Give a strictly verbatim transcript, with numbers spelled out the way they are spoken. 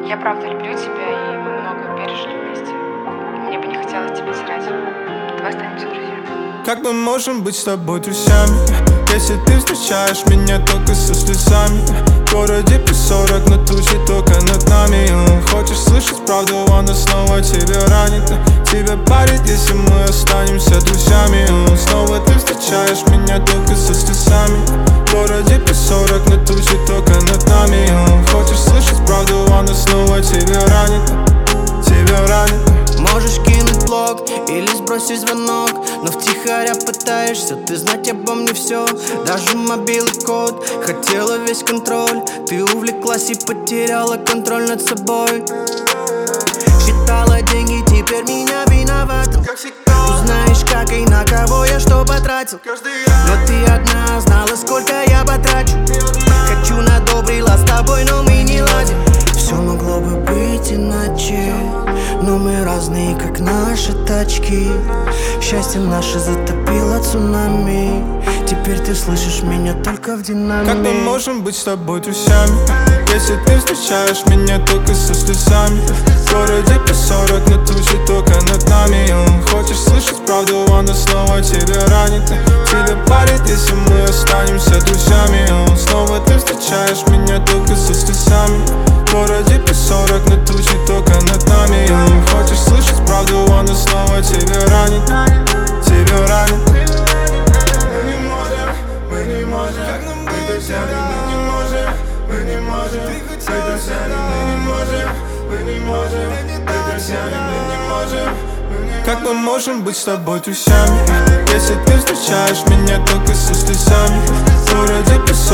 Я правда люблю тебя, и мы много пережили вместе. Мне бы не хотелось тебя терять. Давай останемся друзьями. Как мы можем быть с тобой друзьями, если ты встречаешь меня только со слезами? В городе плюс сорок, но тучи только над нами. Хочешь слышать правду, она снова тебя ранит. Тебя парит, если мы останемся друзьями. Снова ты встречаешь меня только со слезами. В городе плюс сорок, но тучи только над нами. Хочешь слышать правду, она снова тебя ранит. Тебя ранит. Можешь кинуть блок или сбросить звонок, но втихаря пытаешься ты знать обо мне все. Даже мобильный код, хотела весь контроль. Ты увлеклась и потеряла контроль над собой. Считала деньги, теперь меня виновата. Узнаешь, как и на кого я что потратил. Но ты одна знала, сколько я потрачу. Хочу надобрила с тобой, но мы не ладим. Все могло бы быть иначе, но мы разные, как наши тачки. Счастье наше затопило цунами. Теперь ты слышишь меня только в динамике. Как мы можем быть с тобой друзьями, если ты встречаешь меня только со слезами? В городе плюс сорок, но тучи только над нами. Хочешь слышать правду, она снова тебя ранит. Тебя парит, если мы останемся друзьями. Снова ты встречаешь меня только со слезами. В городе плюс сорок, но тучи только над нами. Хочешь слышать правду, она снова тебя ранит. Тебя ранит. Мы не можем, мы не можем, как нам быть друзьями, мы не можем, мы не можем, быть друзьями, мы не можем, мы не можем, быть друзьями, мы не можем. Как мы можем быть с тобой друзьями, если ты встречаешь меня только со слезами? В городе плюс